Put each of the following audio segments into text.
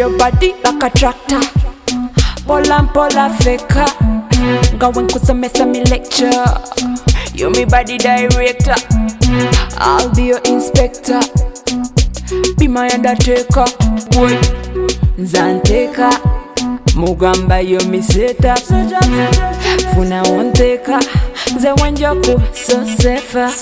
your body like a tractor. Pola faker. Going kusomesa me lecture. You me body director. I'll be your inspector. Be my undertaker. Boy, Zanteka. Mugamba yo miseta. Funa wonteka. Ze wenjoku so safer.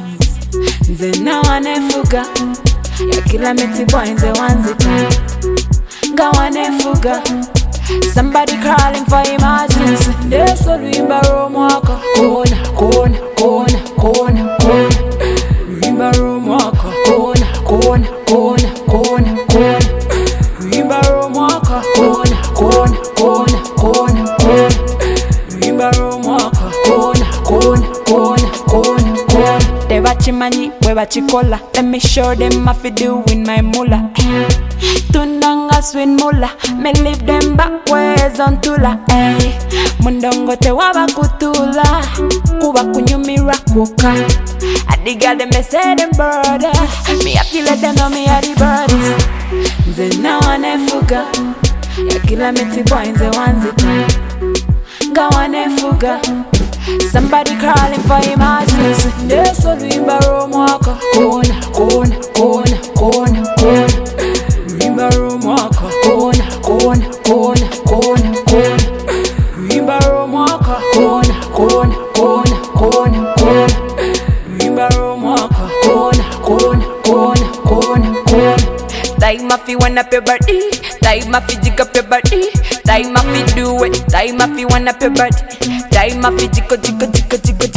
Ze na wanefuga. Ya kila meti boy nze wanzita. Nga wanefuga. Somebody calling for emergency. Deso luimba romwaka. Kona, kona, kona, kona, kona. Luimba romwaka. Kona, kona, kona, kona, kona. Luimba romwaka. Kona, kona, kona, kona, kona. Luimba romwaka. Kona, kona, kona, kona, kona. They bachimanyi, we bachikola. Let me show them what we do in my mula. Tunanga swin mula, me leave them back ways on tula. Ay, mundongo te waba kutula, kuba kunyumira kuka. Adiga them me say them brother, me a killer them know me a the birdies. Nze na wanefuga, ya kila meti boy nze wanzita. Nga wanefuga, somebody calling for emergency. Deso luimba romwaka, kona, kona, kona, kona, kona. Luimba romwaka, kona, kona, kona, kona, kona. Luimba romwaka, kona, kona, kona, kona, kona. Luimba romwaka, kona, kona, kona, kona, kona. Time if you want up your body, time if you jig up your body, time if you do it, time if you want up your body, time if you jig up your body,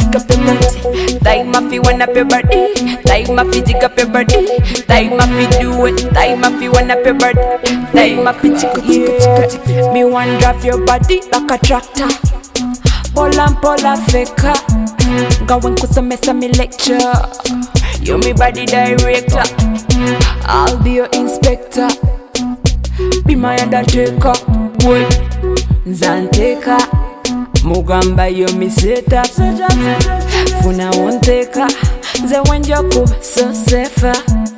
time if you want up your body, time if you jig up your body, time if you do it, time if you want up your body, time if you jig. Me want drive your body like a tractor, pola faker, going kusomesa me lecture. You me body director, I'll be your inspector. Be my undertaker. Boy, Zanteka. Mugamba yo miseta. Funa wonteka. Ze wenjoku so safer.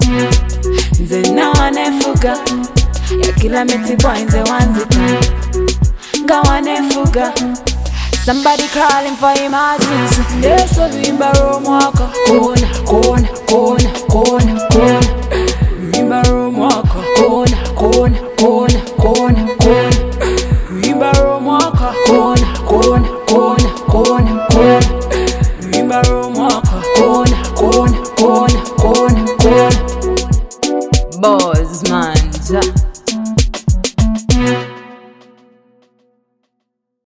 Ze na wanefuga. Ya kila meti boy nze wanzita. Nga wanefuga. Somebody calling for emergency. Deso luimba romwaka. Kona, kona, kona, kona, kona. Luimba romwaka. Kona, kona, kona, kona, kona. Luimba romwaka. Kona, kona, kona, kona, kona. Luimba romwaka. Kona, kona.